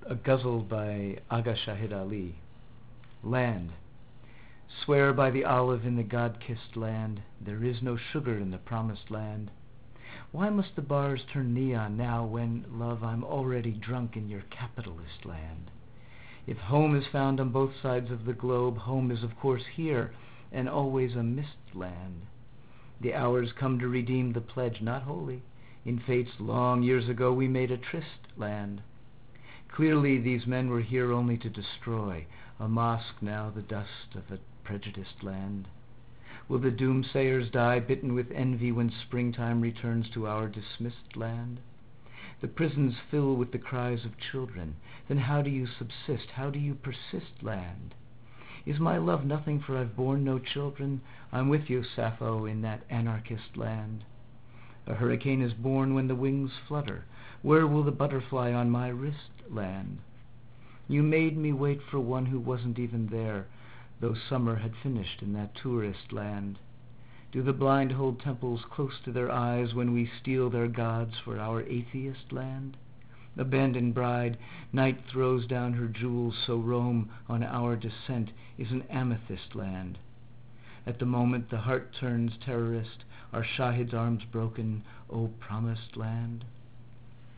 A ghazal by Aga Shahid Ali. Land. Swear by the olive in the God-kissed land, there is no sugar in the promised land. Why must the bars turn neon now when, love, I'm already drunk in your capitalist land? If home is found on both sides of the globe, home is of course here, and always a mist land. The hours come to redeem the pledge, not wholly. In fates long years ago we made a tryst land. Clearly these men were here only to destroy, a mosque now the dust of a prejudiced land. Will the doomsayers die bitten with envy when springtime returns to our dismissed land? The prisons fill with the cries of children. Then how do you subsist? How do you persist, land? Is my love nothing, for I've borne no children? I'm with you, Sappho, in that anarchist land. A hurricane is born when the wings flutter. Where will the butterfly on my wrist land? You made me wait for one who wasn't even there, though summer had finished in that tourist land. Do the blind hold temples close to their eyes when we steal their gods for our atheist land? Abandoned bride, night throws down her jewels, so Rome on our descent is an amethyst land. At the moment the heart turns terrorist, are Shahid's arms broken, O promised land?